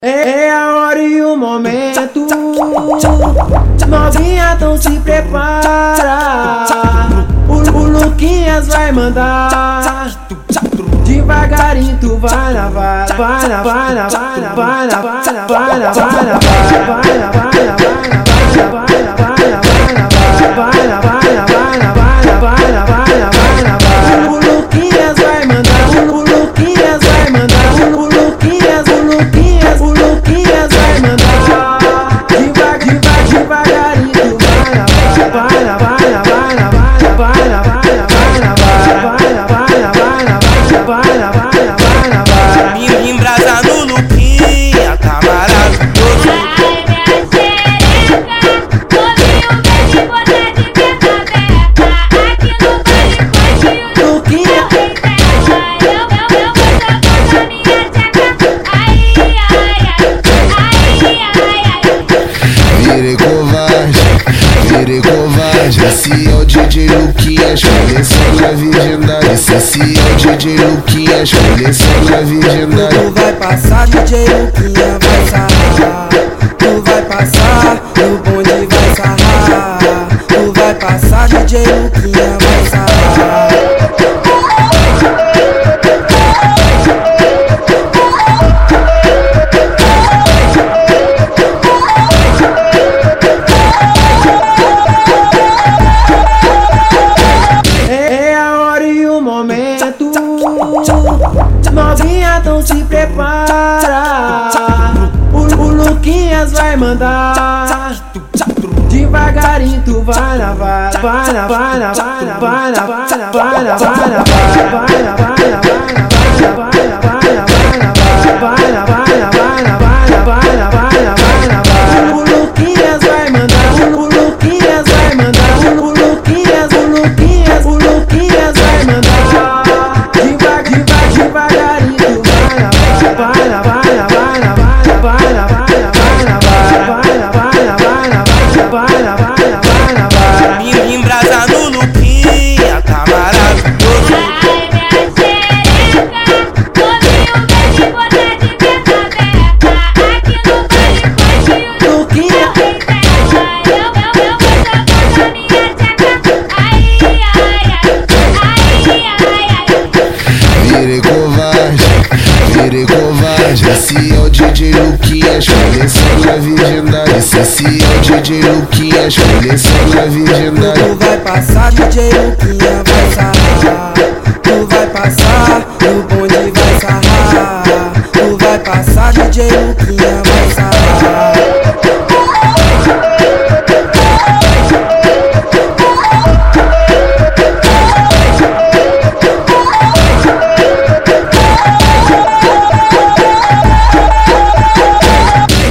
É a hora e o momento, novinha, então se prepara. O Luquinhas vai mandar, devagarinho tu vai na vara, vai na vara, vai na vara, vai na vara, vai na vara, vai na vara, vai na vara. O Luquinhas vai mandar, o Luquinhas vai mandar, o Luquinhas vai mandar. Devagarinho tu vai na vara, vai na vara, vai na vara, vai na vara, vai na vara, vai na vara, vai na vara, vai na vara. Embrasa no Luquinha, tá maravilhoso. Ai, minha xereca, ouvi o beijo e botar de beca beca. Aqui no baile curte o Luquinha. Eu vou jogar na minha tcheca. Ai, ai, ai. Virei covarde, esse é o DJ Luquinhas, começando a virgindade. Esse é o DJ Luquinhas, começando a virgindade. Tu vai passar, DJ Luquinha vai sarrar. Tu vai passar, o bonde vai sarrar. Tu vai passar, DJ Luquinha vai sarrar. Novinha, então se prepara. O Luquinhas vai mandar, devagarinho tu vai na vara, vai na vara, vai na vara, vai na vara, vai na vara, vai na vara, vai na vara, vai na vara, vai na vara. O Luquinhas vai mandar, o Luquinhas vai mandar, o Luquinhas vai mandar. Devagarinho tu vai na vara, vai na vara, vai na vara, vai na vara, vai na vara, vai na vara, vai na vara. Embrasa no Luquinha, tá maravilhoso. Ai, minha xereca, ouvi o beijo e botar de beca beca. Aqui no baile curte o Luquinha. Eu vou jogar na minha tcheca. Ai, Virei covarde, esse é o DJ Luquinhas, começando a virgindade. Esse é o DJ Luquinhas, começando a virgindade. Tu vai passar, DJ Luquinha vai sarrar. Tu vai passar, o bonde vai sarrar. Tu vai passar, DJ Luquinha vai sarrar.